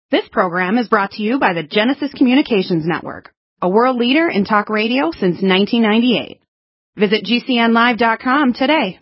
This program is brought to you by the Genesis Communications Network, a world leader in talk radio since 1998. Visit GCNlive.com today.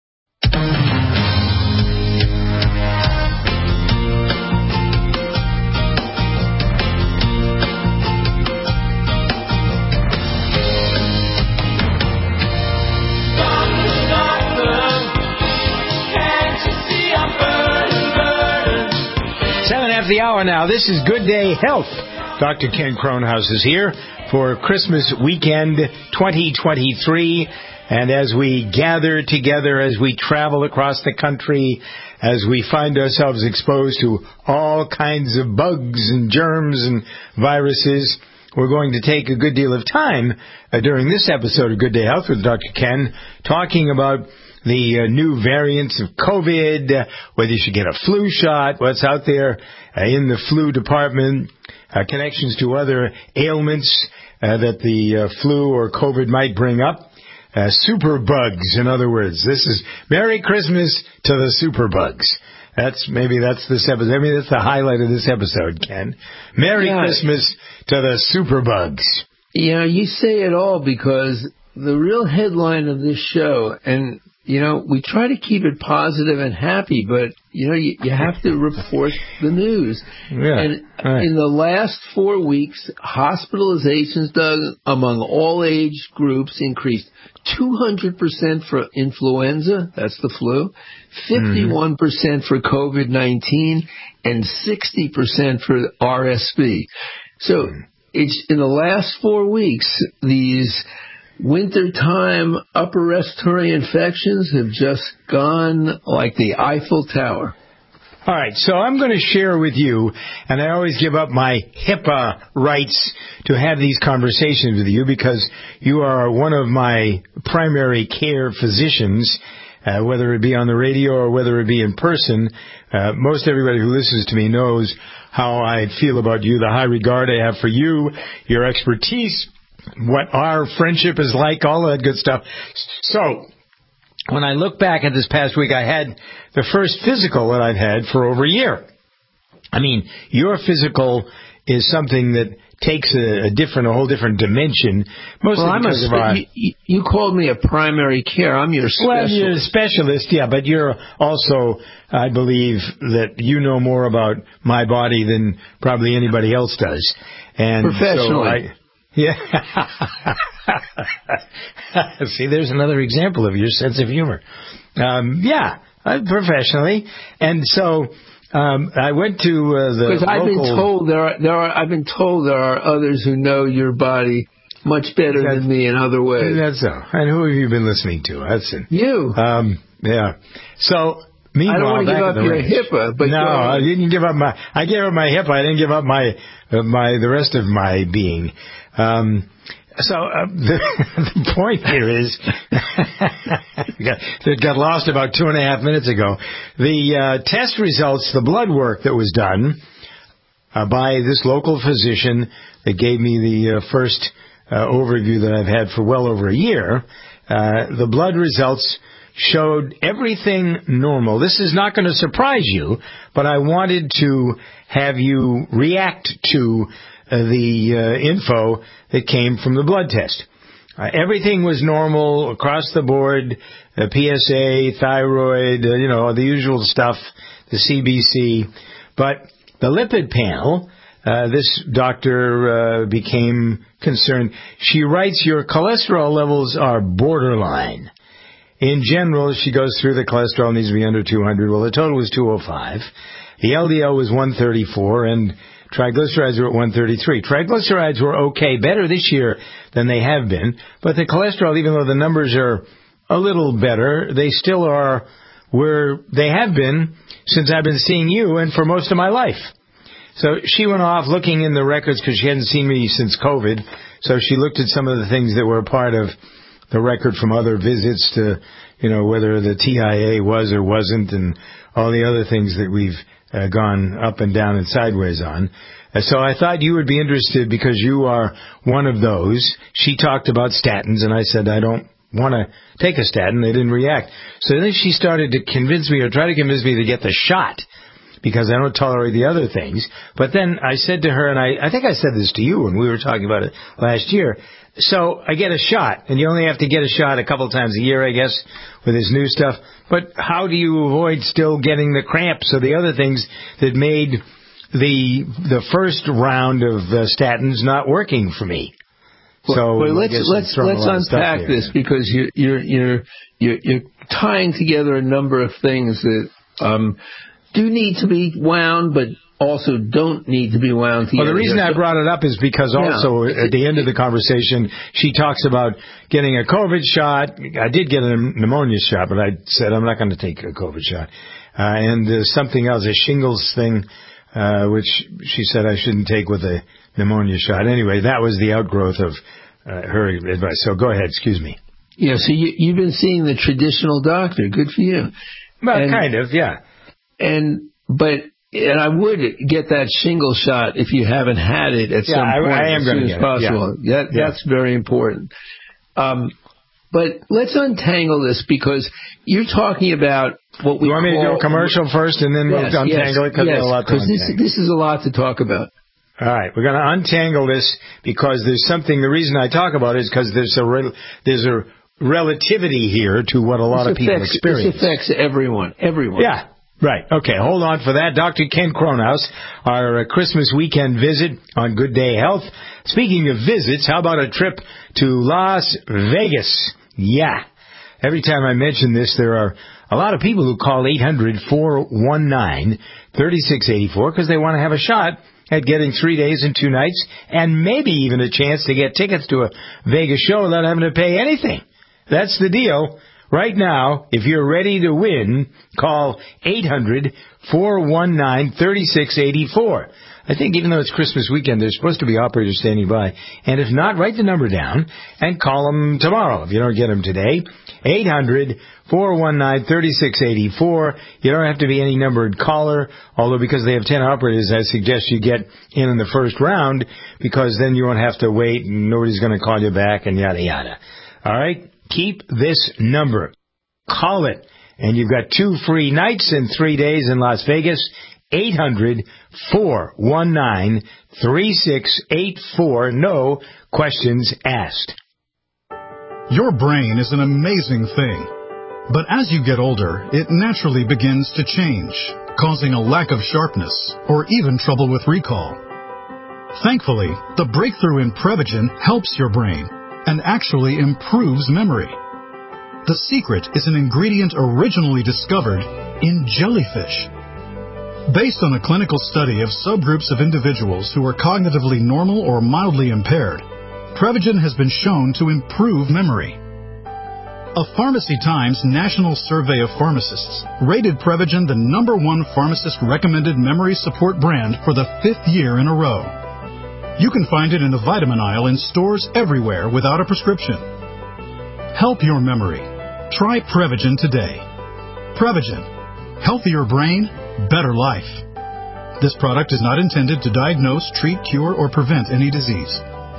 The hour now. This is Good Day Health. Dr. Ken Kronhaus is here for Christmas weekend 2023. And as we gather together, as we travel across the country, as we find ourselves exposed to all kinds of bugs and germs and viruses, we're going to take a good deal of time during this episode of Good Day Health with Dr. Ken talking about the new variants of COVID, whether you should get a flu shot, what's out there in the flu department, connections to other ailments that the flu or COVID might bring up. Super bugs, in other words. This is Merry Christmas to the super bugs. That's this episode. Maybe that's the highlight of this episode, Ken. Merry Christmas to the super bugs. Yeah, you say it all, because the real headline of this show, and we try to keep it positive and happy, but, you have to report the news. Yeah, and in the last 4 weeks, hospitalizations, Doug, among all age groups increased 200% for influenza, that's the flu, 51% for COVID-19, and 60% for RSV. So it's in the last 4 weeks, these wintertime upper respiratory infections have just gone like the Eiffel Tower. All right, so I'm going to share with you, and I always give up my HIPAA rights to have these conversations with you because you are one of my primary care physicians, whether it be on the radio or whether it be in person. Most everybody who listens to me knows how I feel about you, the high regard I have for you, your expertise, what our friendship is like, all that good stuff. So, when I look back at this past week, I had the first physical that I've had for over a year. I mean, your physical is something that takes a whole different dimension. You called me a primary care. I'm your specialist. Well, you're a specialist, yeah, but you're also, I believe, that you know more about my body than probably anybody else does. And professionally. Yeah. See, there's another example of your sense of humor. Professionally. And so I went to the because I've been told there are others who know your body much better than me in other ways. That's so. And who have you been listening to? Hudson. You. Yeah. So meanwhile, I don't want to give up your HIPAA, but no, I didn't give up my. I gave up my HIPAA. I didn't give up the rest of my being. The point here is that got lost about 2.5 minutes ago. The test results, the blood work that was done by this local physician that gave me the first overview that I've had for well over a year, the blood results showed everything normal. This is not going to surprise you, but I wanted to have you react to the info that came from the blood test. Everything was normal across the board, PSA, thyroid, the usual stuff, the CBC. But the lipid panel, this doctor became concerned. She writes, your cholesterol levels are borderline. In general, she goes through the cholesterol needs to be under 200. Well, the total was 205. The LDL was 134, and triglycerides were at 133. Triglycerides were okay, better this year than they have been, but the cholesterol, even though the numbers are a little better, they still are where they have been since I've been seeing you and for most of my life. So she went off looking in the records because she hadn't seen me since COVID, so she looked at some of the things that were part of the record from other visits to, whether the TIA was or wasn't, and all the other things that we've gone up and down and sideways on. So I thought you would be interested because you are one of those. She talked about statins, and I said, I don't want to take a statin. They didn't react. So then she started to convince me or try to convince me to get the shot because I don't tolerate the other things. But then I said to her, and I think I said this to you when we were talking about it last year, so I get a shot, and you only have to get a shot a couple times a year, I guess, with this new stuff. But how do you avoid still getting the cramps or the other things that made the first round of statins not working for me? So let's unpack this, because you're tying together a number of things that do need to be wound, but also don't need to be wound together. Well, the reason I brought it up is because also at the end of the conversation, she talks about getting a COVID shot. I did get a pneumonia shot, but I said I'm not going to take a COVID shot. And there's something else, a shingles thing, which she said I shouldn't take with a pneumonia shot. Anyway, that was the outgrowth of her advice. So go ahead, excuse me. Yeah, so you've been seeing the traditional doctor. Good for you. Well, kind of, yeah. And I would get that shingle shot if you haven't had it at some point as soon as possible. That's very important. But let's untangle this, because you're talking about what we You want me to do a commercial first and then we'll untangle it? Because there's a lot to untangle. This is a lot to talk about. All right, we're going to untangle this because there's something. The reason I talk about it is because there's a relativity here to what a lot of people experience. This affects everyone. Yeah. Right. Okay. Hold on for that. Dr. Ken Kronhaus, our Christmas weekend visit on Good Day Health. Speaking of visits, how about a trip to Las Vegas? Yeah. Every time I mention this, there are a lot of people who call 800-419-3684 because they want to have a shot at getting 3 days and 2 nights and maybe even a chance to get tickets to a Vegas show without having to pay anything. That's the deal. Right now, if you're ready to win, call 800-419-3684. I think even though it's Christmas weekend, there's supposed to be operators standing by. And if not, write the number down and call them tomorrow if you don't get them today. 800-419-3684. You don't have to be any numbered caller, although because they have 10 operators, I suggest you get in the first round, because then you won't have to wait and nobody's going to call you back and yada yada. All right? Keep this number. Call it. And you've got 2 free nights and 3 days in Las Vegas. 800-419-3684. No questions asked. Your brain is an amazing thing. But as you get older, it naturally begins to change, causing a lack of sharpness or even trouble with recall. Thankfully, the breakthrough in Prevagen helps your brain and actually improves memory. The secret is an ingredient originally discovered in jellyfish. Based on a clinical study of subgroups of individuals who are cognitively normal or mildly impaired, Prevagen has been shown to improve memory. A Pharmacy Times National Survey of Pharmacists rated Prevagen the #1 pharmacist-recommended memory support brand for the 5th year in a row. You can find it in the vitamin aisle in stores everywhere without a prescription. Help your memory. Try Prevagen today. Prevagen. Healthier brain, better life. This product is not intended to diagnose, treat, cure, or prevent any disease.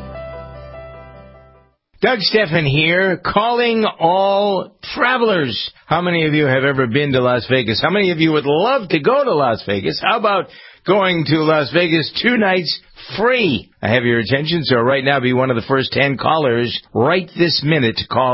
Doug Stephan here, calling all travelers. How many of you have ever been to Las Vegas? How many of you would love to go to Las Vegas? How about going to Las Vegas 2 nights free? I have your attention, so right now be one of the first 10 callers right this minute to call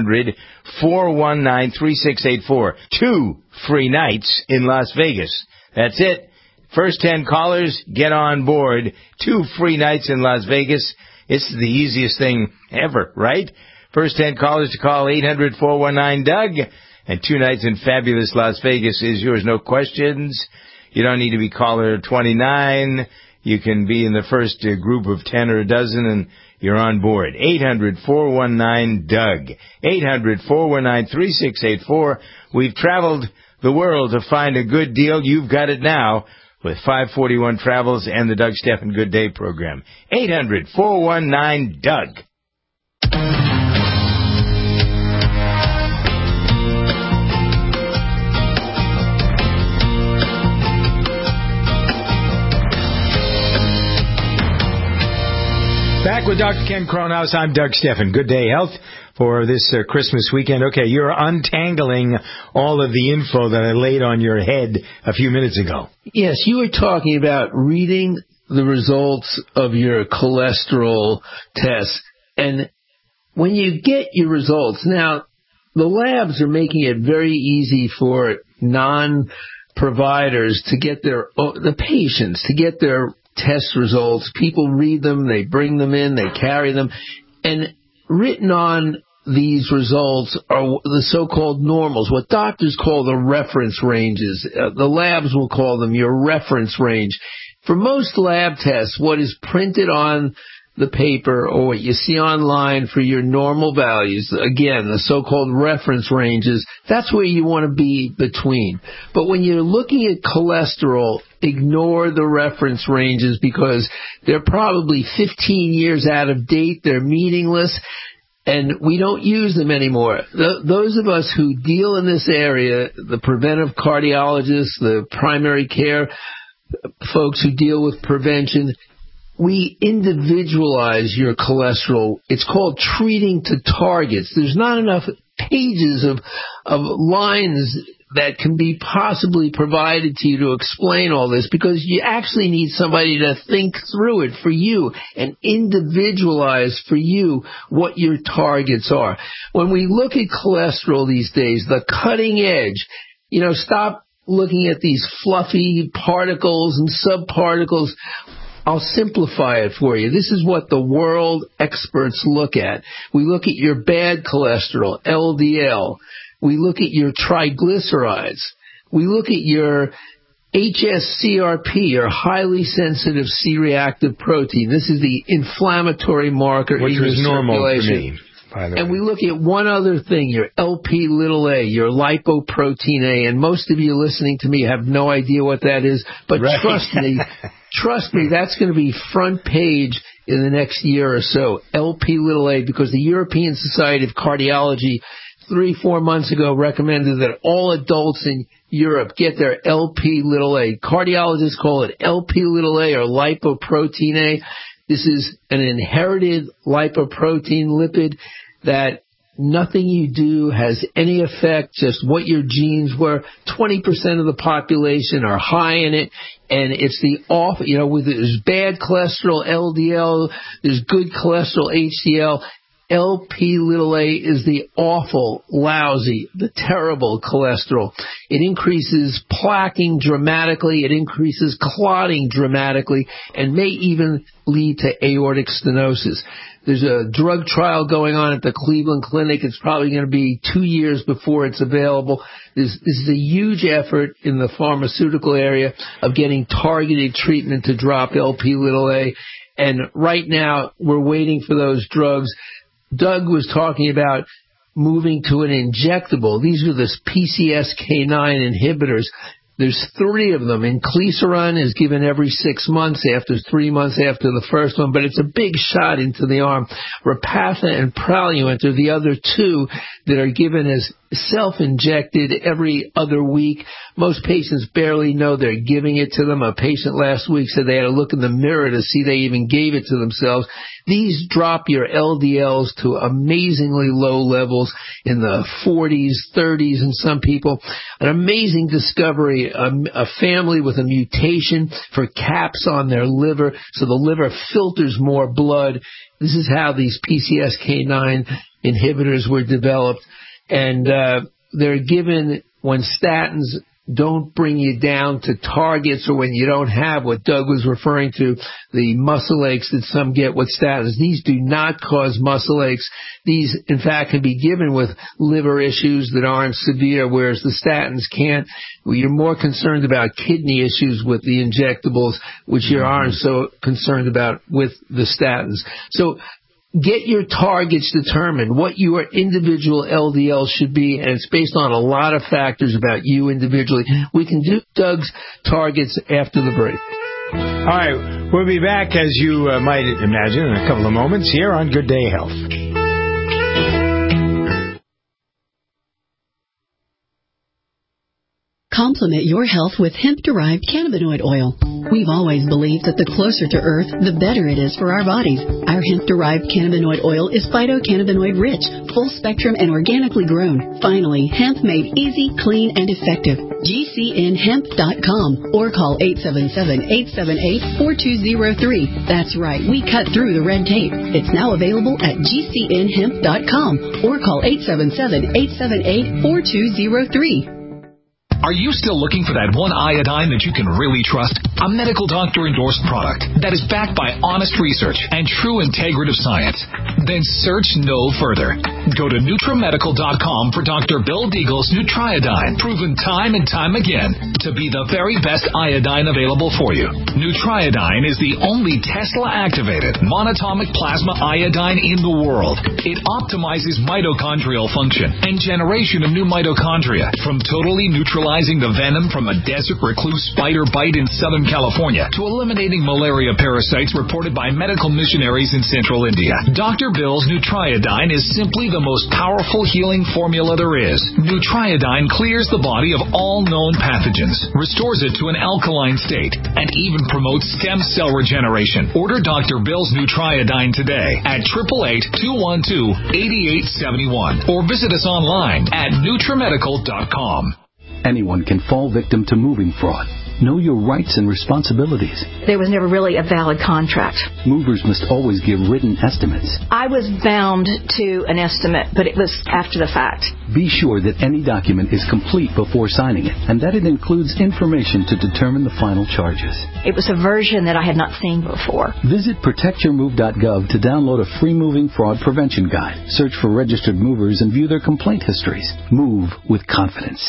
800-419-3684. 2 free nights in Las Vegas. That's it. First 10 callers, get on board. 2 free nights in Las Vegas. It's the easiest thing ever, right? First 10 callers to call 800-419-DOUG. And 2 nights in fabulous Las Vegas is yours, no questions. You don't need to be caller 29. You can be in the first group of 10 or a dozen, and you're on board. 800-419-DOUG. 800-419-3684. We've traveled the world to find a good deal. You've got it now with 541 Travels and the Doug Stephan Good Day program. 800-419-DOUG. Back with Dr. Ken Cronhaus. I'm Doug Steffen. Good Day Health for this Christmas weekend. Okay, you're untangling all of the info that I laid on your head a few minutes ago. Yes, you were talking about reading the results of your cholesterol tests. And when you get your results, now the labs are making it very easy for non-providers to get the patients to get their test results. People read them, they bring them in, they carry them, and written on these results are the so-called normals, what doctors call the reference ranges. The labs will call them your reference range. For most lab tests, what is printed on the paper or what you see online for your normal values, again, the so-called reference ranges, that's where you want to be between. But when you're looking at cholesterol, ignore the reference ranges because they're probably 15 years out of date, they're meaningless, and we don't use them anymore. Those of us who deal in this area, the preventive cardiologists, the primary care folks who deal with prevention, we individualize your cholesterol. It's called treating to targets. There's not enough pages of lines that can be possibly provided to you to explain all this because you actually need somebody to think through it for you and individualize for you what your targets are. When we look at cholesterol these days, the cutting edge, stop looking at these fluffy particles and subparticles. I'll simplify it for you. This is what the world experts look at. We look at your bad cholesterol, LDL. We look at your triglycerides. We look at your HSCRP, your highly sensitive C-reactive protein. This is the inflammatory marker in your circulation. Which was normal for me, by the way. And we look at one other thing, your Lp(a), your lipoprotein A. And most of you listening to me have no idea what that is. But right. Trust me, that's going to be front page in the next year or so, Lp(a), because the European Society of Cardiology 3-4 months ago recommended that all adults in Europe get their Lp(a). Cardiologists call it Lp(a) or lipoprotein A. This is an inherited lipoprotein lipid that nothing you do has any effect, just what your genes were. 20% of the population are high in it, and it's there's bad cholesterol, LDL, there's good cholesterol, HDL. Lp(a) is the awful, lousy, the terrible cholesterol. It increases plaquing dramatically, it increases clotting dramatically, and may even lead to aortic stenosis. There's a drug trial going on at the Cleveland Clinic. It's probably going to be 2 years before it's available. This is a huge effort in the pharmaceutical area of getting targeted treatment to drop Lp(a). And right now, we're waiting for those drugs. Doug was talking about moving to an injectable. These are the PCSK9 inhibitors. There's 3 of them. Inclisiran is given every 6 months after 3 months after the first one, but it's a big shot into the arm. Repatha and Praluent are the other 2 that are given as self-injected every other week. Most patients barely know they're giving it to them. A patient last week said they had to look in the mirror to see they even gave it to themselves. These drop your LDLs to amazingly low levels in the 40s, 30s in some people. An amazing discovery, a family with a mutation for CAPS on their liver, so the liver filters more blood. This is how these PCSK9 inhibitors were developed. And they're given when statins don't bring you down to targets or when you don't have what Doug was referring to, the muscle aches that some get with statins. These do not cause muscle aches. These, in fact, can be given with liver issues that aren't severe, whereas the statins can't. You're more concerned about kidney issues with the injectables, which you aren't so concerned about with the statins. So get your targets determined, what your individual LDL should be, and it's based on a lot of factors about you individually. We can do Doug's targets after the break. All right, we'll be back, as you might imagine, in a couple of moments here on Good Day Health. Complement your health with hemp-derived cannabinoid oil. We've always believed that the closer to Earth, the better it is for our bodies. Our hemp-derived cannabinoid oil is phytocannabinoid-rich, full-spectrum, and organically grown. Finally, hemp made easy, clean, and effective. GCNhemp.com or call 877-878-4203. That's right, we cut through the red tape. It's now available at GCNhemp.com or call 877-878-4203. Are you still looking for that one iodine that you can really trust? A medical doctor-endorsed product that is backed by honest research and true integrative science? Then search no further. Go to NutriMedical.com for Dr. Bill Deagle's Nutriodine, proven time and time again to be the very best iodine available for you. Nutriodine is the only Tesla-activated monatomic plasma iodine in the world. It optimizes mitochondrial function and generation of new mitochondria from totally neutralizing the venom from a desert recluse spider bite in Southern California to eliminating malaria parasites reported by medical missionaries in Central India. Dr. Bill's Nutriodine is simply the most powerful healing formula there is. Nutriodine clears the body of all known pathogens, restores it to an alkaline state, and even promotes stem cell regeneration. Order Dr. Bill's Nutriodine today at 888-212-8871 or visit us online at NutriMedical.com. Anyone can fall victim to moving fraud. Know your rights and responsibilities. There was never really a valid contract. Movers must always give written estimates. I was bound to an estimate, but it was after the fact. Be sure that any document is complete before signing it, and that it includes information to determine the final charges. It was a version that I had not seen before. Visit protectyourmove.gov to download a free moving fraud prevention guide. Search for registered movers and view their complaint histories. Move with confidence.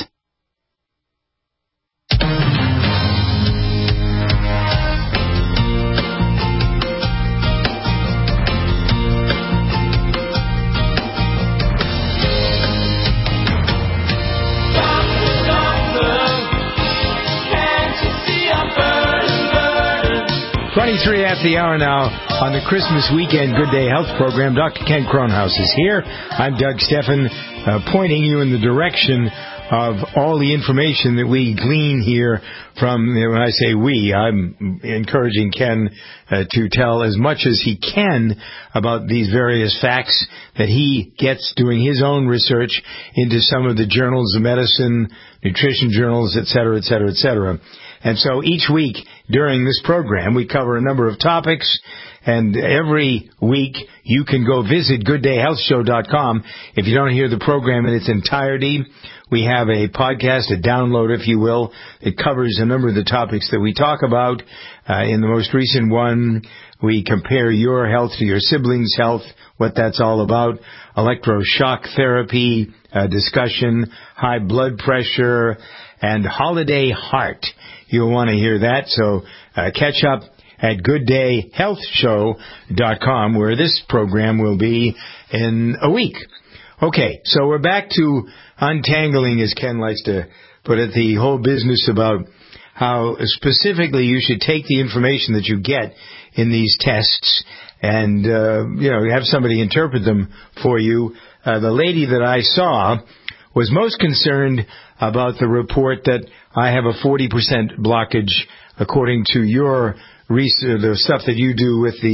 After the hour now on the Christmas weekend Good Day Health program. Dr. Ken Kronhaus is here. I'm Doug Steffen, pointing you in the direction of all the information that we glean here from, when I say we, I'm encouraging Ken to tell as much as he can about these various facts that he gets doing his own research into some of the journals of medicine, nutrition journals, et cetera, et cetera, et cetera. And so each week during this program, we cover a number of topics, and every week you can go visit GoodDayHealthShow.com. If you don't hear the program in its entirety, we have a podcast, a download, if you will, that covers a number of the topics that we talk about. In the most recent one, we compare your health to your siblings' health, what that's all about, electroshock therapy, discussion, high blood pressure, and holiday heart. You'll want to hear that, so catch up at GoodDayHealthShow.com, where this program will be in a week. Okay, so we're back to untangling, as Ken likes to put it, the whole business about how specifically you should take the information that you get in these tests and, have somebody interpret them for you. The lady that I saw was most concerned about the report that I have a 40% blockage, according to your research, the stuff that you do with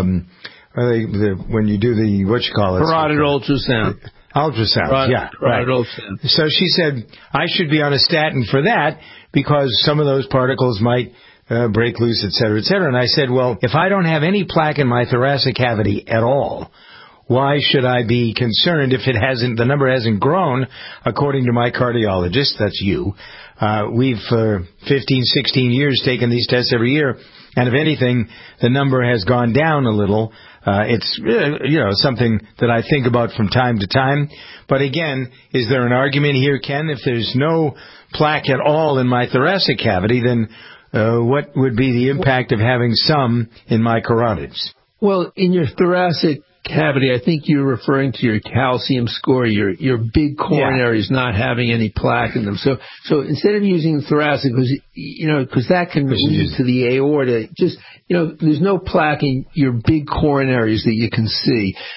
when you do the, Carotid ultrasound. Right. Ultrasound. So she said, I should be on a statin for that because some of those particles might break loose, et cetera, et cetera. And I said, well, if I don't have any plaque in my thoracic cavity at all, why should I be concerned if the number hasn't grown, according to my cardiologist? That's you. We've, for 15, 16 years, taken these tests every year, and if anything, the number has gone down a little. It's, something that I think about from time to time. But again, is there an argument here, Ken? If there's no plaque at all in my thoracic cavity, then what would be the impact of having some in my carotids? Well, in your thoracic cavity, I think you're referring to your calcium score, your big coronaries not having any plaque in them. So instead of using thoracic, because that can lead to the aorta, there's no plaque in your big coronaries that you can see.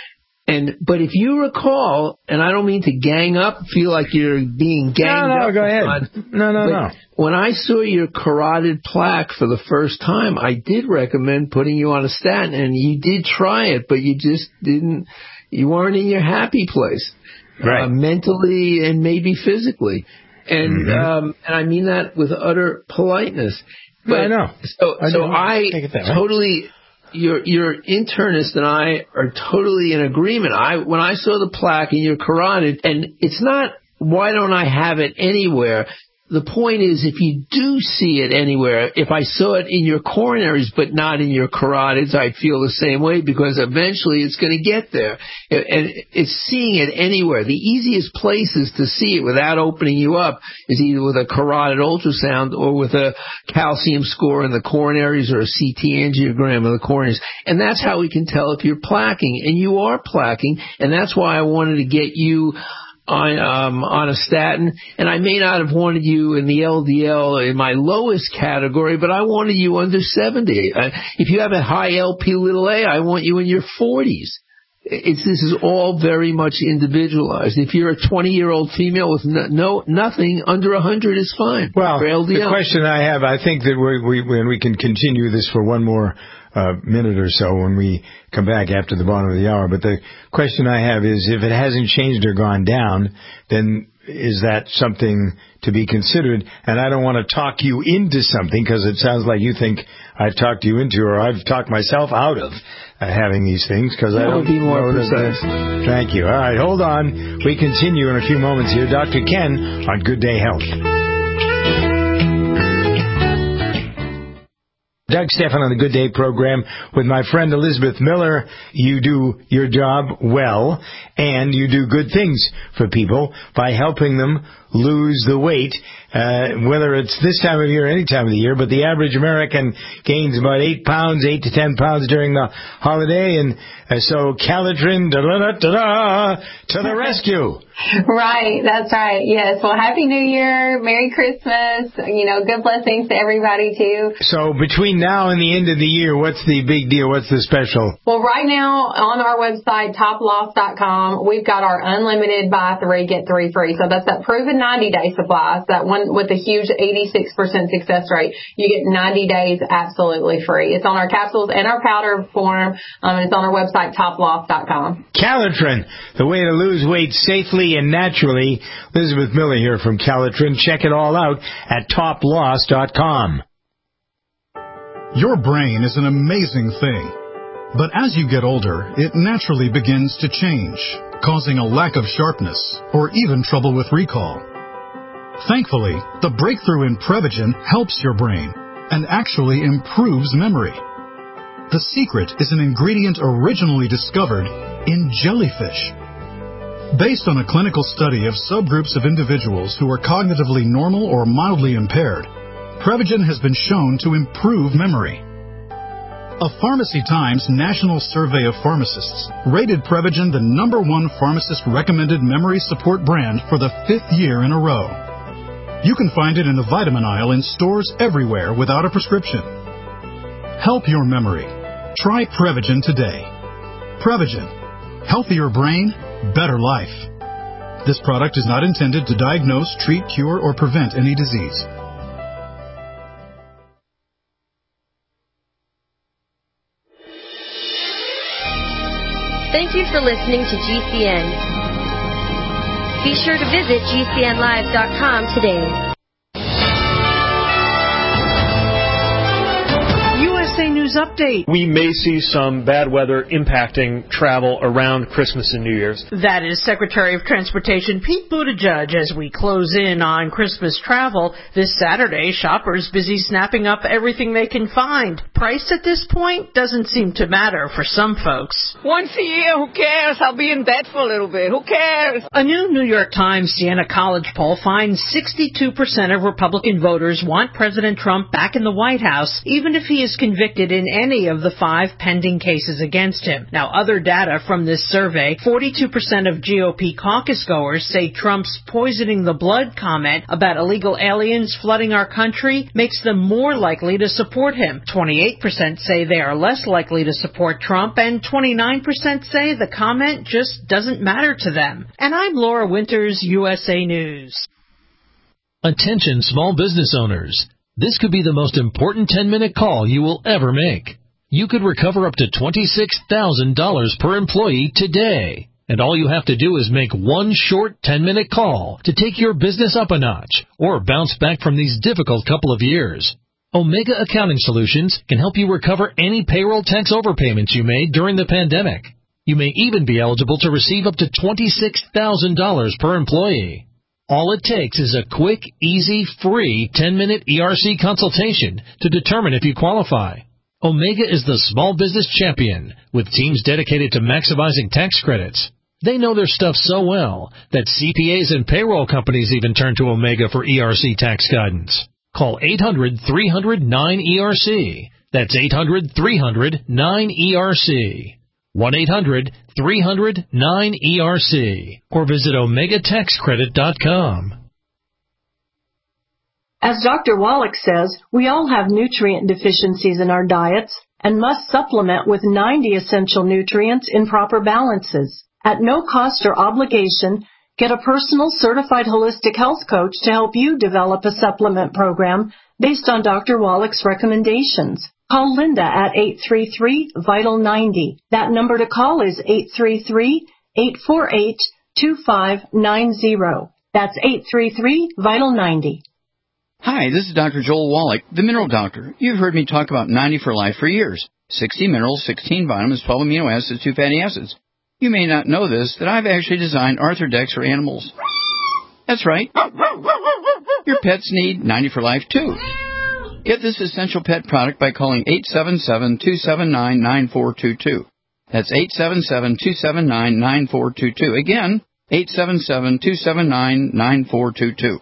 But if you recall, and I don't mean to gang up, feel like you're being ganged up. No, go ahead. No. When I saw your carotid plaque for the first time, I did recommend putting you on a statin, and you did try it, but you just didn't, you weren't in your happy place. Right. Mentally and maybe physically. And I mean that with utter politeness. But I know. I totally, your internist and I are totally in agreement. When I saw the plaque in your carotid, and it's not, why don't I have it anywhere? The point is, if you do see it anywhere, if I saw it in your coronaries but not in your carotids, I'd feel the same way, because eventually it's going to get there. And it's seeing it anywhere. The easiest places to see it without opening you up is either with a carotid ultrasound or with a calcium score in the coronaries or a CT angiogram of the coronaries. And that's how we can tell if you're plaquing. And you are plaquing, and that's why I wanted to get you on a statin, and I may not have wanted you in the LDL in my lowest category, but I wanted you under 70. If you have a high Lp(a), I want you in your 40s. This is all very much individualized. If you're a 20-year-old female with nothing, under 100 is fine. Well, for LDL. The question I have, I think that we can continue this for one more minute or so when we come back after the bottom of the hour. But the question I have is, if it hasn't changed or gone down, then is that something to be considered? And I don't want to talk you into something, because it sounds like you think I've talked you into, or I've talked myself out of having these things, because I don't be more precise. Thank you. All right, hold on. We continue in a few moments here. Dr. Ken on Good Day Health. Doug Stephan on the Good Day program with my friend Elizabeth Miller. You do your job well, and you do good things for people by helping them lose the weight, whether it's this time of year or any time of the year. But the average American gains about 8 to 10 pounds during the holiday, and so Calitrin, to the rescue. Right, that's right. Yes. Well, Happy New Year, Merry Christmas. Good blessings to everybody too. So between now and the end of the year, what's the big deal? What's the special? Well, right now on our website, toploss.com, we've got our unlimited buy 3, get 3 free. So that's that proven 90-day supply. So that one with a huge 86% success rate. You get 90 days absolutely free. It's on our capsules and our powder form. It's on our website, toploss.com. Calitrin, the way to lose weight safely and naturally. Elizabeth Miller here from Calitrin. Check it all out at toploss.com. Your brain is an amazing thing. But as you get older, it naturally begins to change, causing a lack of sharpness or even trouble with recall. Thankfully, the breakthrough in Prevagen helps your brain and actually improves memory. The secret is an ingredient originally discovered in jellyfish. Based on a clinical study of subgroups of individuals who are cognitively normal or mildly impaired, Prevagen has been shown to improve memory. A Pharmacy Times National Survey of Pharmacists rated Prevagen the #1 pharmacist-recommended memory support brand for the 5th year in a row. You can find it in the vitamin aisle in stores everywhere without a prescription. Help your memory. Try Prevagen today. Prevagen. Healthier brain, better life. This product is not intended to diagnose, treat, cure, or prevent any disease. Thank you for listening to GCN. Be sure to visit GCNlive.com today. USA News Update. We may see some bad weather impacting travel around Christmas and New Year's. That is Secretary of Transportation Pete Buttigieg as we close in on Christmas travel. This Saturday, shoppers busy snapping up everything they can find. Price at this point doesn't seem to matter for some folks. Once a year, who cares? I'll be in bed for a little bit. Who cares? A new New York Times Siena College poll finds 62% of Republican voters want President Trump back in the White House, even if he is convicted in any of the 5 pending cases against him. Now, other data from this survey, 42% of GOP caucus goers say Trump's poisoning the blood comment about illegal aliens flooding our country makes them more likely to support him. 28% say they are less likely to support Trump, and 29% say the comment just doesn't matter to them. And I'm Laura Winters, USA News. Attention small business owners. This could be the most important 10-minute call you will ever make. You could recover up to $26,000 per employee today. And all you have to do is make one short 10-minute call to take your business up a notch or bounce back from these difficult couple of years. Omega Accounting Solutions can help you recover any payroll tax overpayments you made during the pandemic. You may even be eligible to receive up to $26,000 per employee. All it takes is a quick, easy, free 10-minute ERC consultation to determine if you qualify. Omega is the small business champion with teams dedicated to maximizing tax credits. They know their stuff so well that CPAs and payroll companies even turn to Omega for ERC tax guidance. Call 800-300-9ERC. That's 800-300-9ERC. 1-800-300-9ERC. Or visit OmegaTaxCredit.com. As Dr. Wallach says, we all have nutrient deficiencies in our diets and must supplement with 90 essential nutrients in proper balances. At no cost or obligation, get a personal certified holistic health coach to help you develop a supplement program based on Dr. Wallach's recommendations. Call Linda at 833-VITAL-90. That number to call is 833-848-2590. That's 833-VITAL-90. Hi, this is Dr. Joel Wallach, the Mineral Doctor. You've heard me talk about 90 for Life for years. 60 minerals, 16 vitamins, 12 amino acids, 2 fatty acids. You may not know this, that I've actually designed Arthrodex for animals. That's right. Your pets need 90 for Life, too. Get this essential pet product by calling 877-279-9422. That's 877-279-9422. Again, 877-279-9422.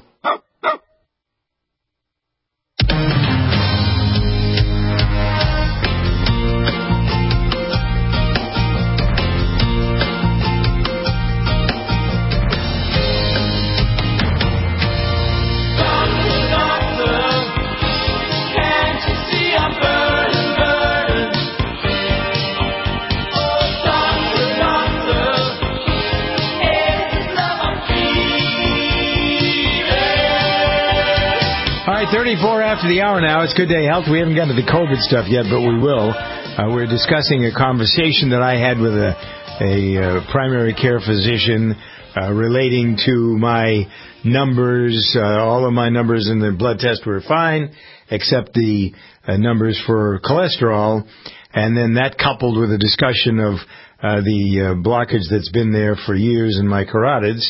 All right, 34 after the hour now. It's Good Day Health. We haven't gotten to the COVID stuff yet, but we will. We're discussing a conversation that I had with a primary care physician relating to my numbers. All of my numbers in the blood test were fine, except the numbers for cholesterol. And then that coupled with a discussion of the blockage that's been there for years in my carotids.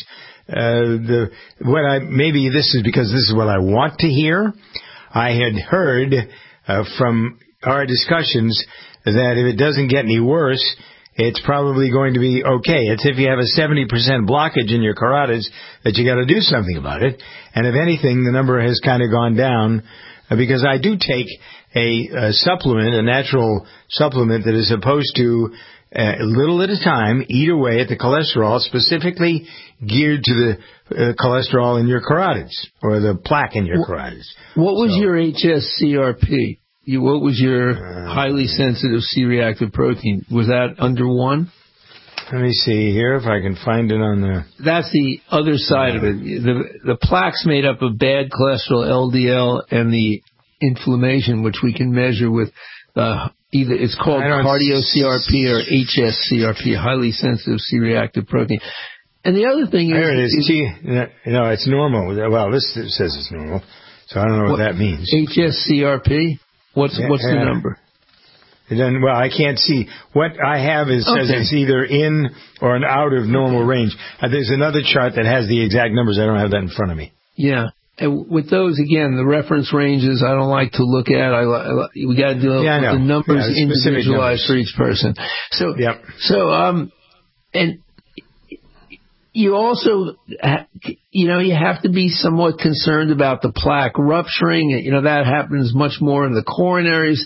Maybe this is because this is what I want to hear. I had heard from our discussions that if it doesn't get any worse, it's probably going to be okay. It's if you have a 70% blockage in your carotids that you got to do something about it. And if anything, the number has kind of gone down because I do take a supplement, a natural supplement that is supposed to little at a time, eat away at the cholesterol, specifically geared to the cholesterol in your carotids, or the plaque in your carotids. What was your HSCRP? What was your highly sensitive C-reactive protein? Was that under 1? Let me see here if I can find it on the... That's the other side of it. The plaque's made up of bad cholesterol, LDL, and the inflammation, which we can measure with... either it's called cardio-CRP or HS-CRP, highly sensitive C-reactive protein. And the other thing is... There it is. No, it's normal. Well, this says it's normal, so I don't know what that means. HS-CRP? What's the number? Well, I can't see. What I have says it's either in or out of normal range. There's another chart that has the exact numbers. I don't have that in front of me. Yeah. And with those, again, the reference ranges I don't like to look at. We got to do the numbers individualized for each person. So, and you also, you have to be somewhat concerned about the plaque rupturing. That happens much more in the coronaries.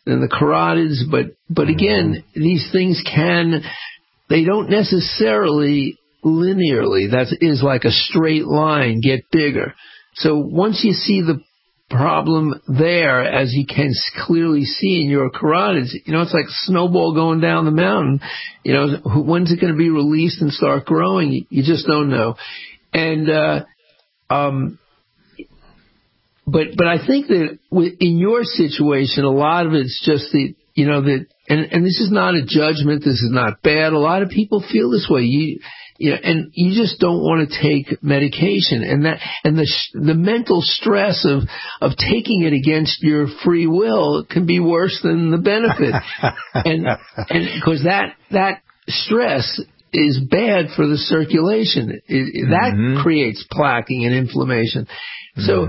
the carotids. But again, these things they don't necessarily linearly, that is like a straight line, get bigger. So once you see the problem there, as you can clearly see in your carotids, it's like a snowball going down the mountain. When's it going to be released and start growing? You just don't know. And but I think that in your situation, a lot of it's just and this is not a judgment. This is not bad. A lot of people feel this way. And you just don't want to take medication, and the mental stress of taking it against your free will can be worse than the benefit, and because that stress is bad for the circulation. That creates plaquing and inflammation. So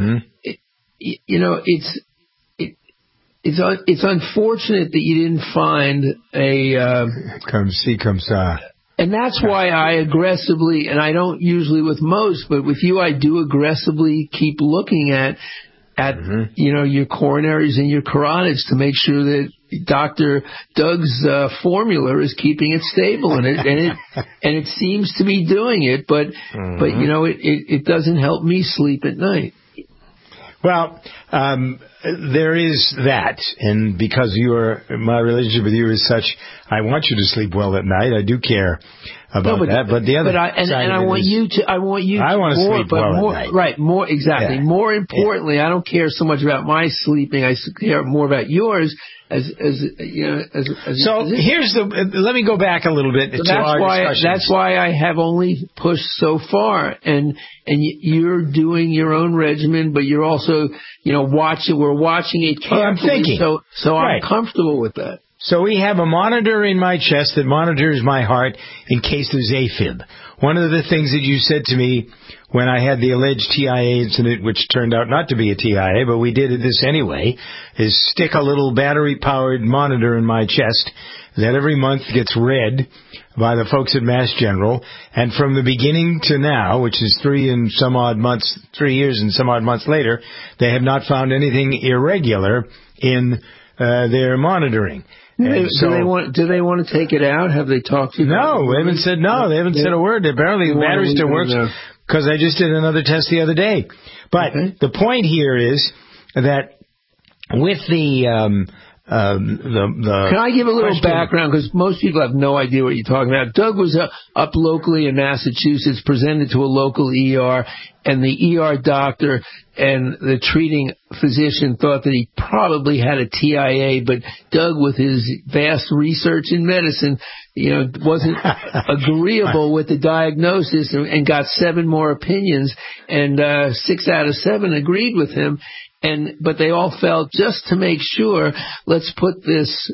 it's unfortunate that you didn't find a come ça. And that's why I aggressively, and I don't usually with most, but with you I do aggressively keep looking at your coronaries and your carotids to make sure that Dr. Doug's formula is keeping it stable, and it seems to be doing it, but it doesn't help me sleep at night. Well, there is that, and because my relationship with you is such, I want you to sleep well at night. I do care about that. But the other side I want you to sleep well at night. Right, more exactly. Yeah. More importantly, I don't care so much about my sleeping. I care more about yours. Let me go back a little bit to our discussions. That's why I have only pushed so far, and you're doing your own regimen, but you're also we're watching it carefully. So I'm comfortable with that. So we have a monitor in my chest that monitors my heart in case there's AFib. One of the things that you said to me when I had the alleged TIA incident, which turned out not to be a TIA, but we did this anyway, is stick a little battery-powered monitor in my chest that every month gets read by the folks at Mass General. And from the beginning to now, which is 3 years and some odd months later, they have not found anything irregular in their monitoring. Do they want to take it out? Have they talked to you? No, they haven't said no. They haven't said a word. Apparently the battery still works because I just did another test the other day. But the point here is that with the Can I give a little background, because most people have no idea what you're talking about. Doug was up locally in Massachusetts, presented to a local ER, and the ER doctor and the treating physician thought that he probably had a TIA, but Doug, with his vast research in medicine, wasn't agreeable with the diagnosis and got 7 more opinions, and 6 out of 7 agreed with him. But they all felt, just to make sure, let's put this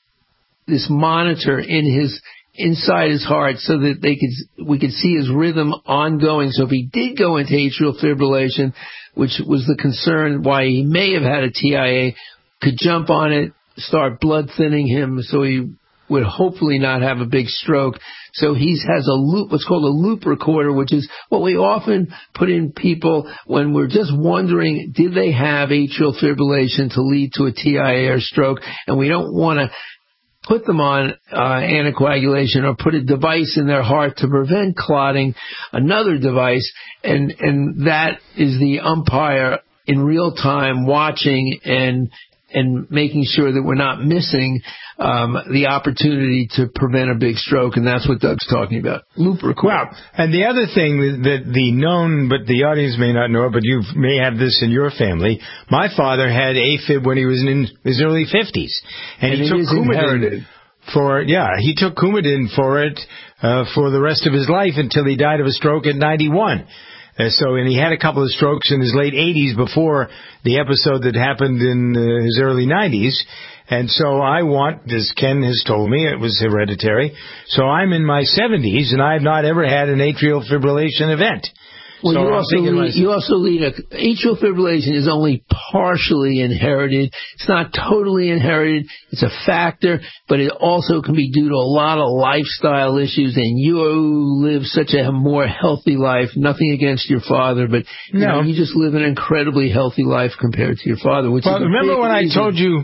monitor inside his heart so that we could see his rhythm ongoing. So if he did go into atrial fibrillation, which was the concern why he may have had a TIA, could jump on it, start blood thinning him, so he would hopefully not have a big stroke. So he has a loop, what's called a loop recorder, which is what we often put in people when we're just wondering, did they have atrial fibrillation to lead to a TIA or stroke? And we don't want to put them on anticoagulation or put a device in their heart to prevent clotting, another device, and that is the umpire in real time watching and making sure that we're not missing the opportunity to prevent a big stroke, and that's what Doug's talking about. Loop recorder. Well, and the other thing that but the audience may not know, but you may have this in your family. My father had AFib when he was in his early 50s, and he took Coumadin he took Coumadin for it for the rest of his life until he died of a stroke at 91. And he had a couple of strokes in his late 80s before the episode that happened in his early 90s. And so as Ken has told me, it was hereditary. So I'm in my 70s, and I have not ever had an atrial fibrillation event. Well, so you also lead atrial fibrillation is only partially inherited. It's not totally inherited. It's a factor, but it also can be due to a lot of lifestyle issues, and you live such a more healthy life. Nothing against your father, but you just live an incredibly healthy life compared to your father. Remember when I told you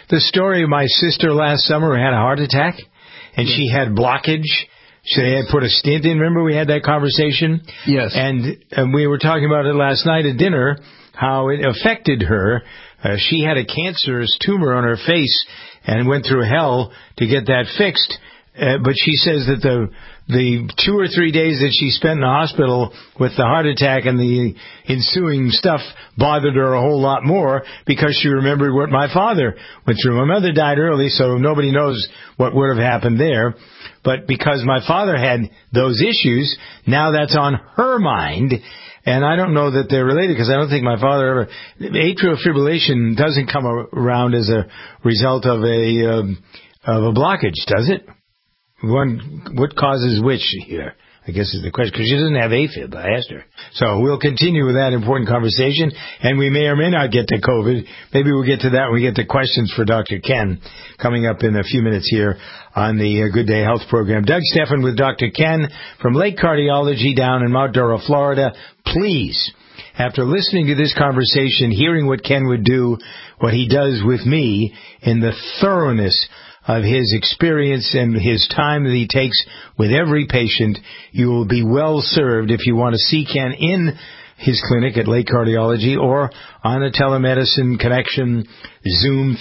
the story of my sister last summer who had a heart attack, and she had blockage? So they had put a stent in. Remember we had that conversation? Yes. And we were talking about it last night at dinner, how it affected her. She had a cancerous tumor on her face and went through hell to get that fixed. But she says that the 2 or 3 days that she spent in the hospital with the heart attack and the ensuing stuff bothered her a whole lot more because she remembered what my father went through. My mother died early, so nobody knows what would have happened there. But because my father had those issues, now that's on her mind. And I don't know that they're related because I don't think my father ever... Atrial fibrillation doesn't come around as a result of a blockage, does it? What causes which here, I guess is the question, because she doesn't have AFib. I asked her. So we'll continue with that important conversation, and we may or may not get to COVID. Maybe we'll get to that when we get to questions for Dr. Ken coming up in a few minutes here on the Good Day Health program. Doug Stephan with Dr. Ken from Lake Cardiology down in Mount Dora, Florida. Please, after listening to this conversation, hearing what Ken would do, what he does with me in the thoroughness of his experience and his time that he takes with every patient, you will be well served if you want to see Ken in his clinic at Lake Cardiology or on a telemedicine connection, Zoom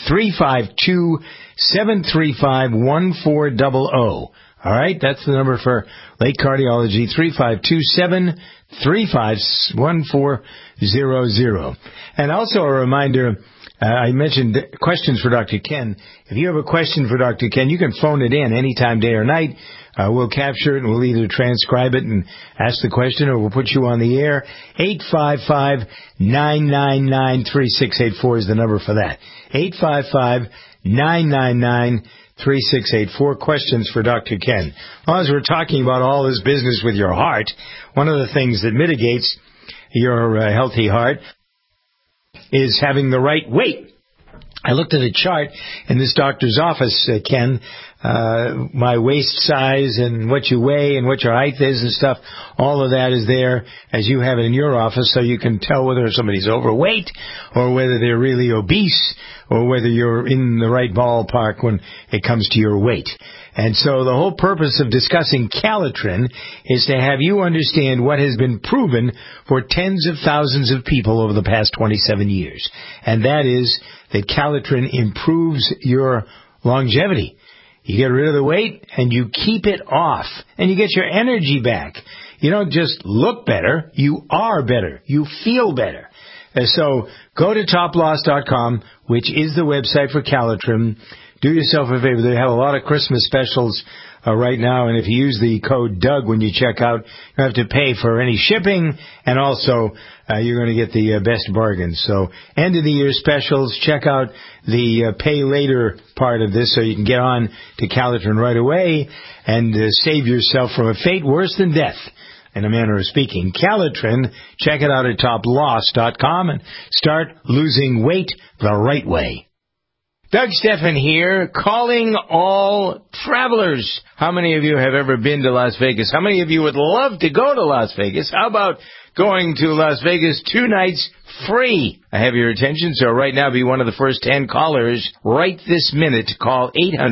352-735-1400. All right, that's the number for Lake Cardiology, 352-735-1400. And also a reminder, I mentioned questions for Dr. Ken. If you have a question for Dr. Ken, you can phone it in anytime, day or night. We'll capture it and we'll either transcribe it and ask the question or we'll put you on the air. 855-999-3684 is the number for that. 855-999-3684. Questions for Dr. Ken. Well, as we're talking about all this business with your heart, one of the things that mitigates your healthy heart is having the right weight. I looked at a chart in this doctor's office, Ken, my waist size and what you weigh and what your height is and stuff. All of that is there as you have it in your office, so you can tell whether somebody's overweight or whether they're really obese or whether you're in the right ballpark when it comes to your weight. And so the whole purpose of discussing Calitrin is to have you understand what has been proven for tens of thousands of people over the past 27 years. And that is that Calitrin improves your longevity. You get rid of the weight and you keep it off and you get your energy back. You don't just look better, you are better. You feel better. And so go to toploss.com, which is the website for Calitrin. Do yourself a favor. They have a lot of Christmas specials right now, and if you use the code Doug when you check out, you have to pay for any shipping, and also you're going to get the best bargain. So end of the year specials. Check out the pay later part of this so you can get on to Calitrin right away and save yourself from a fate worse than death, in a manner of speaking. Calitrin, check it out at toploss.com and start losing weight the right way. Doug Stephan here, calling all travelers. How many of you have ever been to Las Vegas? How many of you would love to go to Las Vegas? How about going to Las Vegas 2 nights free? I have your attention, so right now be one of the first 10 callers right this minute. Call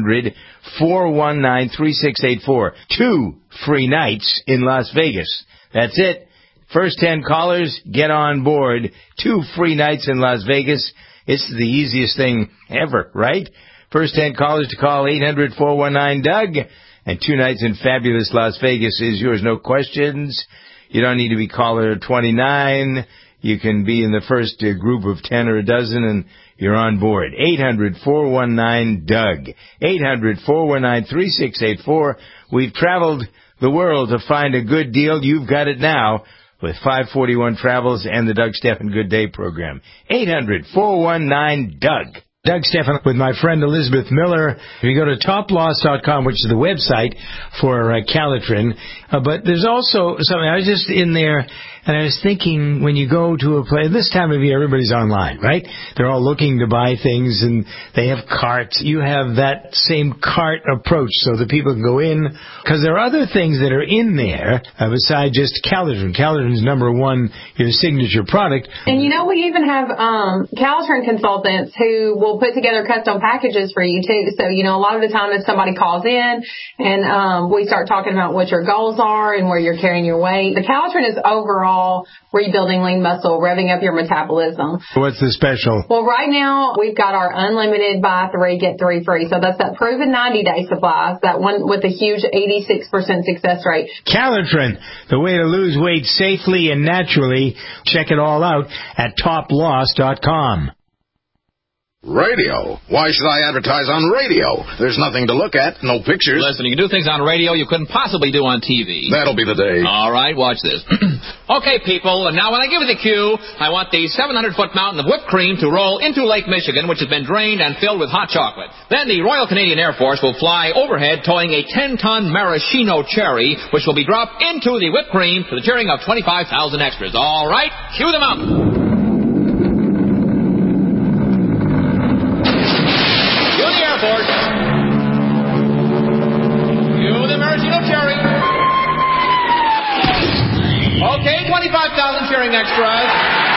800-419-3684. 2 free nights in Las Vegas. That's it. First 10 callers, get on board. 2 free nights in Las Vegas. It's the easiest thing ever, right? First 10 callers to call 800-419-DOUG. And 2 nights in fabulous Las Vegas is yours. No questions. You don't need to be caller 29. You can be in the first group of 10 or a dozen and you're on board. 800-419-DOUG. 800-419-3684. We've traveled the world to find a good deal. You've got it now with 541 Travels and the Doug Stephan Good Day program. 800-419-DOUG. Doug Stephan with my friend Elizabeth Miller. If you go to toploss.com, which is the website for Calitrin, but there's also something, I was just in there And I was thinking, when you go to a place, this time of year, everybody's online, right? They're all looking to buy things, and they have carts. You have that same cart approach so that people can go in, because there are other things that are in there besides just Calitrin. Calitrin's number one, your signature product. And we even have Calitrin consultants who will put together custom packages for you too. So, a lot of the time if somebody calls in and we start talking about what your goals are and where you're carrying your weight, the Calitrin is overall rebuilding lean muscle, revving up your metabolism. What's the special? Well, right now we've got our unlimited buy 3, get 3 free. So that's that proven 90-day supply, that one with a huge 86% success rate. Calitrin, the way to lose weight safely and naturally. Check it all out at toploss.com. Radio? Why should I advertise on radio? There's nothing to look at, no pictures. Listen, you can do things on radio you couldn't possibly do on TV. That'll be the day. All right, watch this. Okay, people, now when I give you the cue, I want the 700-foot mountain of whipped cream to roll into Lake Michigan, which has been drained and filled with hot chocolate. Then the Royal Canadian Air Force will fly overhead towing a 10-ton maraschino cherry, which will be dropped into the whipped cream to the cheering of 25,000 extras. All right, cue the mountain. Okay, 25,000 cheering extras.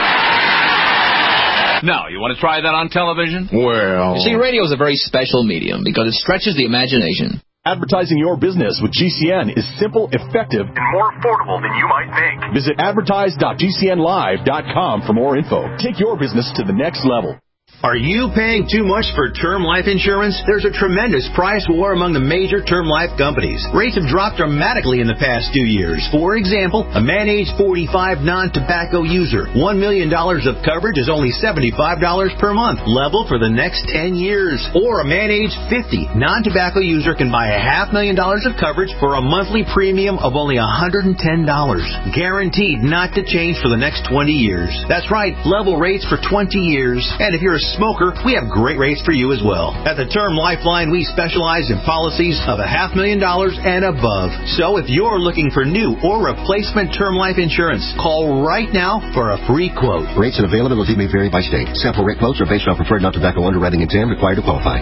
Now, you want to try that on television? Well... You see, radio is a very special medium because it stretches the imagination. Advertising your business with GCN is simple, effective, and more affordable than you might think. Visit advertise.gcnlive.com for more info. Take your business to the next level. Are you paying too much for term life insurance? There's a tremendous price war among the major term life companies. Rates have dropped dramatically in the past 2 years. For example, a man age 45 non-tobacco user, $1 million of coverage is only $75 per month, level for the next 10 years. Or a man age 50 non-tobacco user can buy $500,000 of coverage for a monthly premium of only $110, guaranteed not to change for the next 20 years. That's right, level rates for 20 years. And if you're a smoker, we have great rates for you as well. At the Term Lifeline, we specialize in policies of $500,000 and above. So if you're looking for new or replacement term life insurance, call right now for a free quote. Rates and availability may vary by state. Sample rate quotes are based on preferred non-tobacco underwriting exam required to qualify.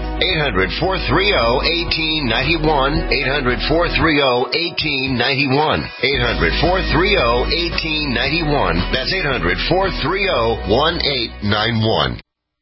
800-430-1891. 800-430-1891. 800-430-1891. That's 800-430-1891.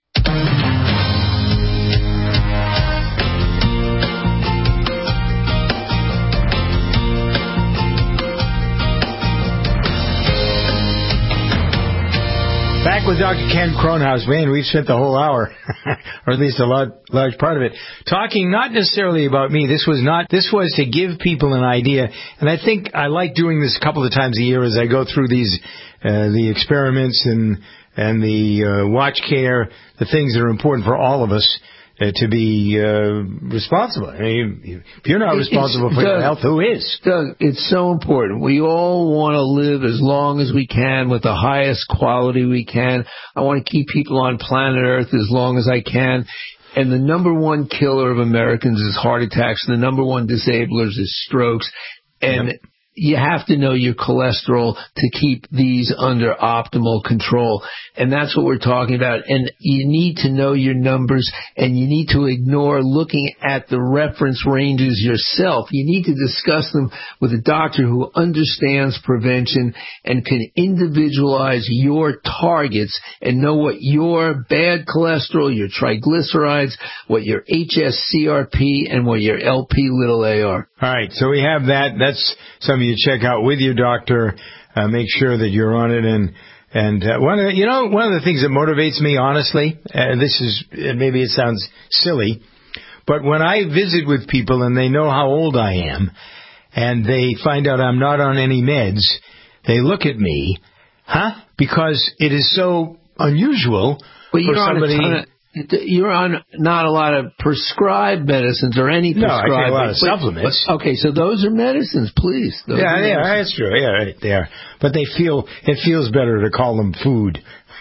Back with Dr. Ken Kronhaus. Man, we've spent the whole hour, or at least a large part of it, talking not necessarily about me. This was to give people an idea, and I think I like doing this a couple of times a year as I go through these, the experiments and the watch care, the things that are important for all of us to be responsible. I mean, if you're not responsible for your health, who is? Doug, it's so important. We all want to live as long as we can with the highest quality we can. I want to keep people on planet Earth as long as I can. And the number one killer of Americans is heart attacks. And the number one disablers is strokes. And you have to know your cholesterol to keep these under optimal control. And that's what we're talking about. And you need to know your numbers, and you need to ignore looking at the reference ranges yourself. You need to discuss them with a doctor who understands prevention and can individualize your targets and know what your bad cholesterol, your triglycerides, what your HSCRP, and what your LP(a) are. All right, so we have that. That's something you check out with your doctor. Make sure that you're on it. And one of the things that motivates me, honestly, maybe it sounds silly, but when I visit with people and they know how old I am, and they find out I'm not on any meds, they look at me, because it is so unusual for somebody. You're on not a lot of prescribed medicines or any prescribed. No, I take a lot of supplements. Okay, so those are medicines, please. That's true. Yeah, they are. But it feels better to call them food.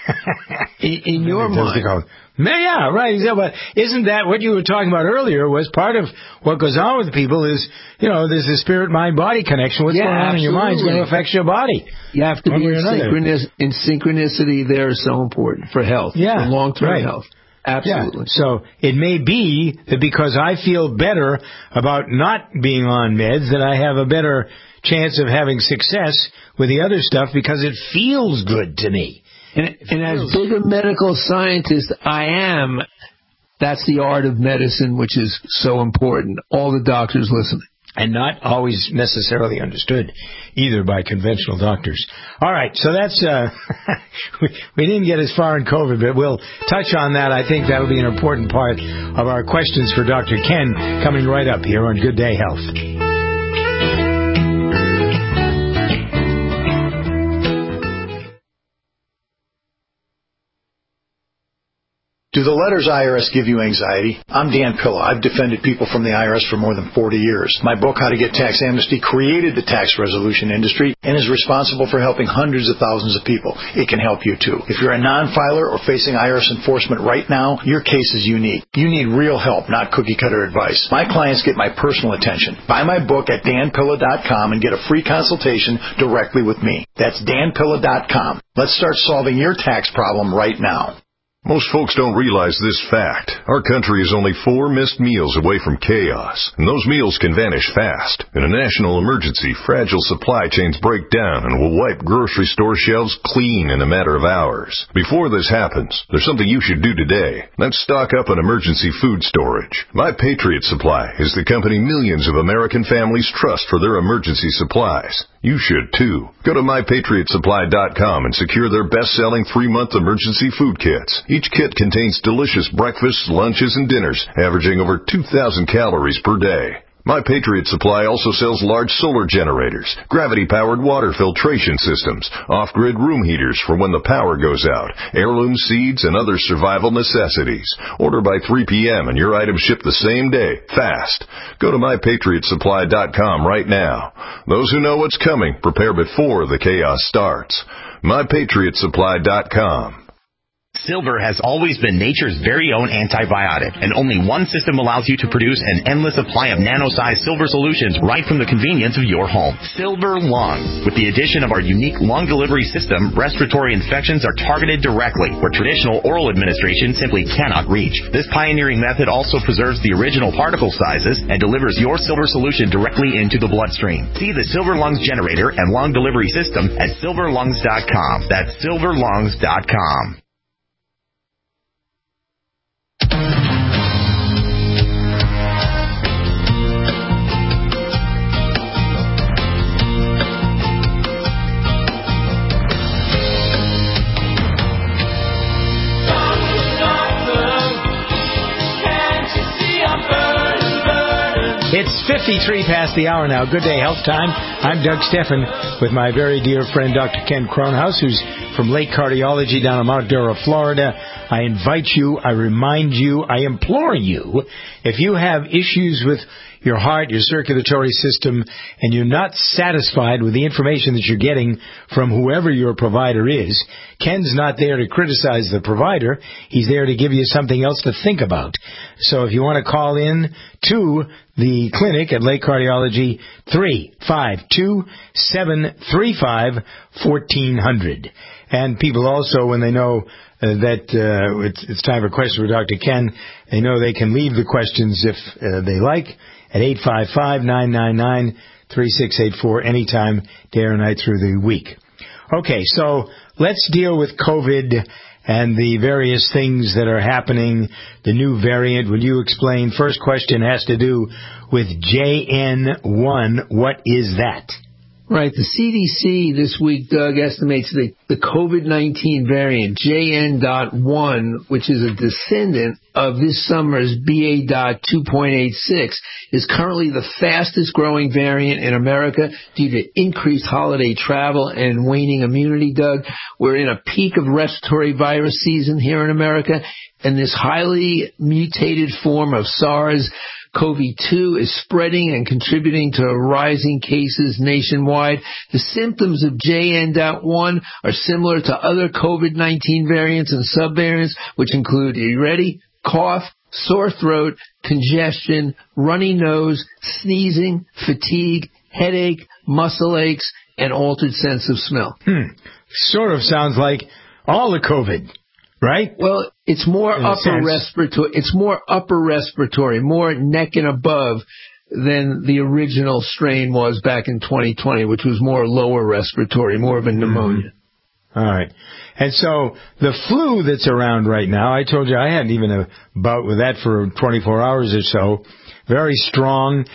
In your mind. Yeah, right. But isn't that what you were talking about earlier? Was part of what goes on with people is, there's a spirit, mind, body connection. What's going on in your mind is going to affect your body. You have to be in synchronicity. There is so important for health, for long-term health. Absolutely. Yeah. So it may be that because I feel better about not being on meds, that I have a better chance of having success with the other stuff because it feels good to me. And as big a medical scientist I am, that's the art of medicine, which is so important. All the doctors listening. And not always necessarily understood either by conventional doctors. All right, so that's, we didn't get as far in COVID, but we'll touch on that. I think that'll be an important part of our questions for Dr. Ken coming right up here on Good Day Health. Do the letters IRS give you anxiety? I'm Dan Pilla. I've defended people from the IRS for more than 40 years. My book, How to Get Tax Amnesty, created the tax resolution industry and is responsible for helping hundreds of thousands of people. It can help you, too. If you're a non-filer or facing IRS enforcement right now, your case is unique. You need real help, not cookie-cutter advice. My clients get my personal attention. Buy my book at danpilla.com and get a free consultation directly with me. That's danpilla.com. Let's start solving your tax problem right now. Most folks don't realize this fact. Our country is only 4 missed meals away from chaos, and those meals can vanish fast. In a national emergency, fragile supply chains break down and will wipe grocery store shelves clean in a matter of hours. Before this happens, there's something you should do today. That's stock up on emergency food storage. My Patriot Supply is the company millions of American families trust for their emergency supplies. You should, too. Go to MyPatriotSupply.com and secure their best-selling 3-month emergency food kits. Each kit contains delicious breakfasts, lunches, and dinners, averaging over 2,000 calories per day. My Patriot Supply also sells large solar generators, gravity-powered water filtration systems, off-grid room heaters for when the power goes out, heirloom seeds, and other survival necessities. Order by 3 p.m. and your items ship the same day, fast. Go to MyPatriotSupply.com right now. Those who know what's coming prepare before the chaos starts. MyPatriotSupply.com. Silver has always been nature's very own antibiotic, and only one system allows you to produce an endless supply of nano-sized silver solutions right from the convenience of your home. Silver Lungs. With the addition of our unique lung delivery system, respiratory infections are targeted directly, where traditional oral administration simply cannot reach. This pioneering method also preserves the original particle sizes and delivers your silver solution directly into the bloodstream. See the Silver Lungs generator and lung delivery system at silverlungs.com. That's silverlungs.com. It's 53 past the hour now. Good Day Health Time. I'm Doug Steffen with my very dear friend Dr. Ken Kronhaus, who's from Lake Cardiology down in Mount Dora, Florida. I invite you, I remind you, I implore you, if you have issues with your heart, your circulatory system, and you're not satisfied with the information that you're getting from whoever your provider is, Ken's not there to criticize the provider. He's there to give you something else to think about. So if you want to call in to the clinic at Lake Cardiology, 352-735-1400. And people also, when they know that it's time for questions for Dr. Ken, they know they can leave the questions if they like at 855-999-3684 anytime, day or night through the week. Okay, so let's deal with COVID and the various things that are happening, the new variant. Will you explain? First question has to do with JN1. What is that? Right. The CDC this week, Doug, estimates the COVID-19 variant, JN.1, which is a descendant of this summer's BA.2.86, is currently the fastest growing variant in America due to increased holiday travel and waning immunity, Doug. We're in a peak of respiratory virus season here in America, and this highly mutated form of SARS SARS-CoV-2 is spreading and contributing to rising cases nationwide. The symptoms of JN.1 are similar to other COVID-19 variants and subvariants, which include, are you ready? Cough, sore throat, congestion, runny nose, sneezing, fatigue, headache, muscle aches, and altered sense of smell. Sort of sounds like all the COVID, right? Well, it's more upper respiratory. It's more upper respiratory, more neck and above than the original strain was back in 2020, which was more lower respiratory, more of a pneumonia. All right. And so the flu that's around right now, I told you I had even a bout with that for 24 hours or so. Very strong.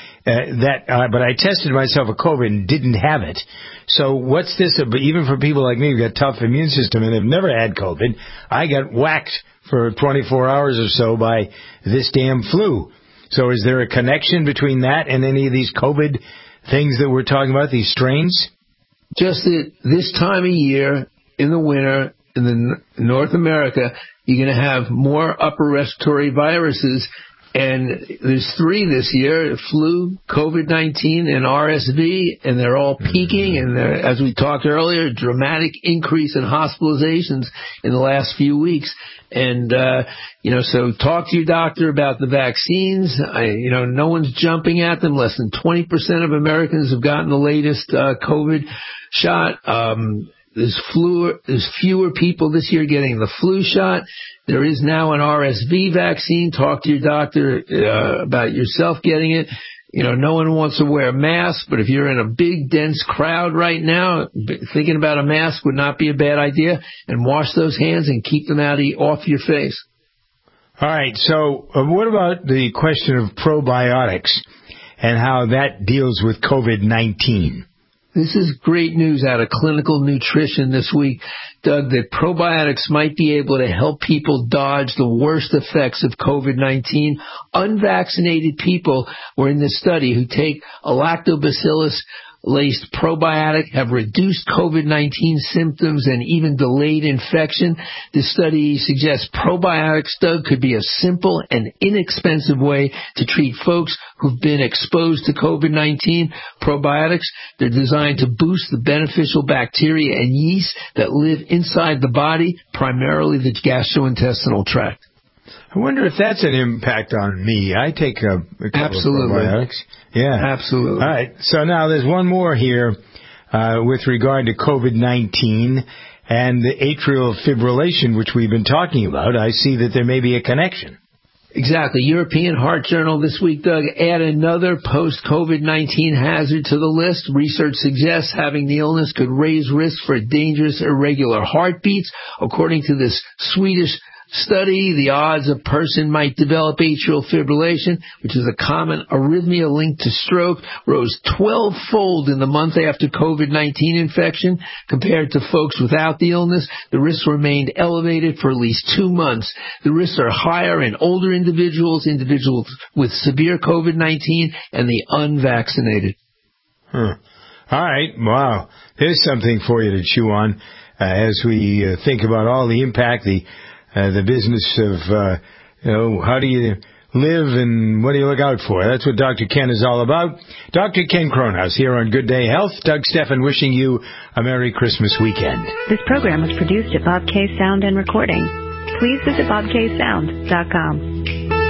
But I tested myself for COVID and didn't have it. So what's this? Even for people like me who've got tough immune system and have never had COVID, I got whacked for 24 hours or so by this damn flu. So is there a connection between that and any of these COVID things that we're talking about, these strains? Just that this time of year, in the winter, in the North America, you're going to have more upper respiratory viruses. And there's 3 this year, flu, COVID-19, and RSV, and they're all peaking. And as we talked earlier, dramatic increase in hospitalizations in the last few weeks. And, so talk to your doctor about the vaccines. No one's jumping at them. Less than 20% of Americans have gotten the latest COVID shot. There's fewer people this year getting the flu shot. There is now an RSV vaccine. Talk to your doctor about yourself getting it. No one wants to wear a mask, but if you're in a big, dense crowd right now, thinking about a mask would not be a bad idea. And wash those hands and keep them off your face. All right. So what about the question of probiotics and how that deals with COVID-19? This is great news out of Clinical Nutrition this week, Doug, that probiotics might be able to help people dodge the worst effects of COVID-19. Unvaccinated people were in this study who take a lactobacillus-laced probiotic have reduced COVID-19 symptoms and even delayed infection. This study suggests probiotics, Doug, could be a simple and inexpensive way to treat folks who've been exposed to COVID-19. Probiotics, they're designed to boost the beneficial bacteria and yeast that live inside the body, primarily the gastrointestinal tract. I wonder if that's an impact on me. I take a couple of probiotics. Yeah. Absolutely. All right. So now there's one more here with regard to COVID-19 and the atrial fibrillation, which we've been talking about. I see that there may be a connection. Exactly. European Heart Journal this week, Doug, add another post-COVID-19 hazard to the list. Research suggests having the illness could raise risk for dangerous irregular heartbeats. According to this Swedish study, the odds a person might develop atrial fibrillation, which is a common arrhythmia linked to stroke, rose 12-fold in the month after COVID-19 infection. Compared to folks without the illness, the risks remained elevated for at least 2 months. The risks are higher in older individuals with severe COVID-19, and the unvaccinated. All right. Wow. There's something for you to chew on as we think about all the impact, the business of, how do you live and what do you look out for? That's what Dr. Ken is all about. Dr. Ken Kronhaus here on Good Day Health. Doug Steffen wishing you a Merry Christmas weekend. This program was produced at Bob K. Sound and Recording. Please visit bobksound.com.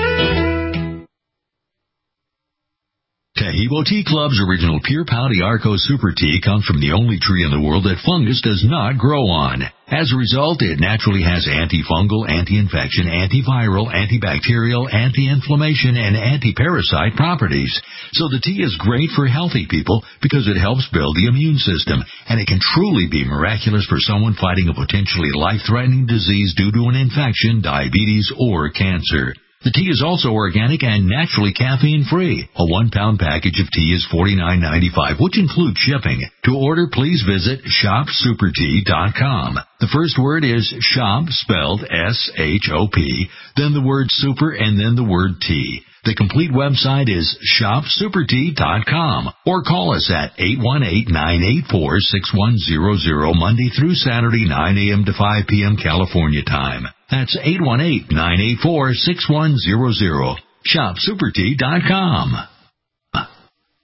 Taheebo Tea Club's original Pure Pau d'Arco Super Tea comes from the only tree in the world that fungus does not grow on. As a result, it naturally has antifungal, anti-infection, antiviral, antibacterial, anti-inflammation, and anti-parasite properties. So the tea is great for healthy people because it helps build the immune system, and it can truly be miraculous for someone fighting a potentially life-threatening disease due to an infection, diabetes, or cancer. The tea is also organic and naturally caffeine-free. A 1-pound package of tea is $49.95, which includes shipping. To order, please visit shopsupertea.com. The first word is shop, spelled S-H-O-P, then the word super, and then the word tea. The complete website is shopsupertea.com, or call us at 818-984-6100 Monday through Saturday, 9 a.m. to 5 p.m. California time. That's 818-984-6100. ShopSuperTea.com.